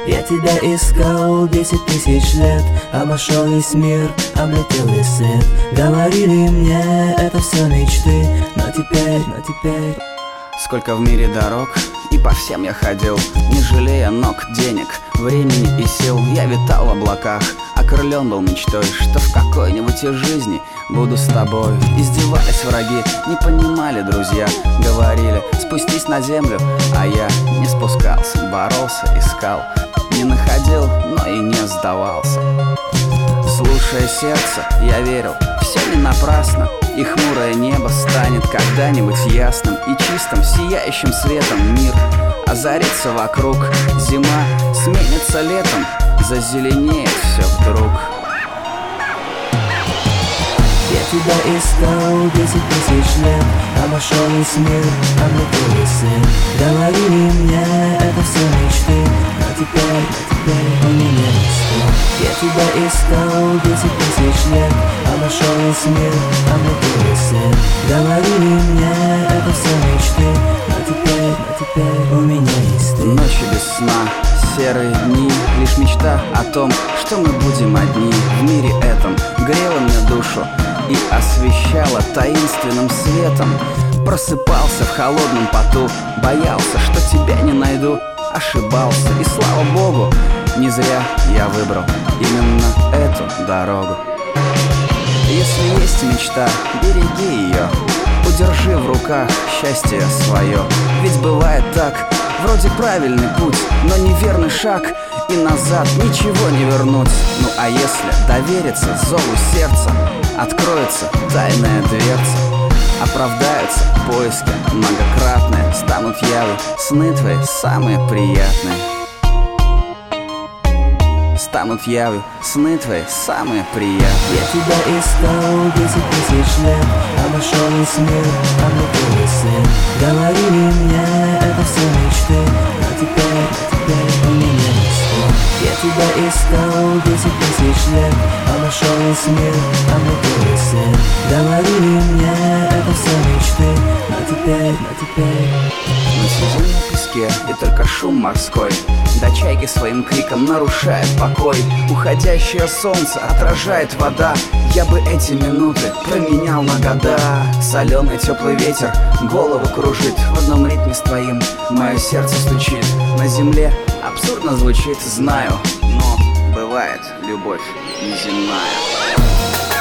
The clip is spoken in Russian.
Я тебя искал 10 тысяч лет, обошел весь мир, облетел весь свет. Говорили мне, это все мечты, но теперь Сколько в мире дорог, и по всем я ходил, не жалея ног, денег, времени и сил. Я витал в облаках, окрылен был мечтой, что в какой-нибудь из жизни буду с тобой. Издевались враги, не понимали друзья, говорили: спустись на землю, а я не спускался, боролся, искал, не находил, но и не сдавался. Слушая сердце, я верил, все не напрасно, и хмурое небо станет когда-нибудь ясным и чистым, сияющим светом мир озарится вокруг. Зима сменится летом, зазеленеет все вдруг. Я тебя искал 10 тысяч лет, обошел весь мир, облетел весь свет. Говорили мне, это все мечты, но теперь у меня есть ты. Я тебя искал 10 тысяч лет, обошел весь мир, облетел весь свет. Говорили мне, это все мечты, но теперь у меня есть ты. Ночи без сна, серые дни, лишь мечта о том, что мы будем одни. В мире этом грела мне душу и освещала таинственным светом. Просыпался в холодном поту, боялся, что тебя не найду. Ошибался, и слава богу, не зря я выбрал именно эту дорогу. Если есть мечта, береги ее, удержи в руках счастье свое. Ведь бывает так, вроде правильный путь, но неверный шаг, и назад ничего не вернуть. Ну а если довериться зову сердца, откроется тайная дверца. Оправдаются поиски многократные, станут явы сны твои самые приятные. Станут явы сны твои самые приятные. Я тебя искал 10 тысяч лет, обошел весь мир, облетел весь свет. Говорили мне, это все мечты, но теперь у меня есть ты. Я тебя искал 10 тысяч лет, обошел весь мир, облетел весь свет. Говорили мне, это все мечты, но теперь Мы сидим на песке, и только шум морской до чайки своим криком нарушает покой. Уходящее солнце отражает вода. Я бы эти минуты променял на года. Соленый теплый ветер голову кружит, в одном ритме с твоим мое сердце стучит. На земле абсурдно звучит, знаю, но бывает любовь неземная.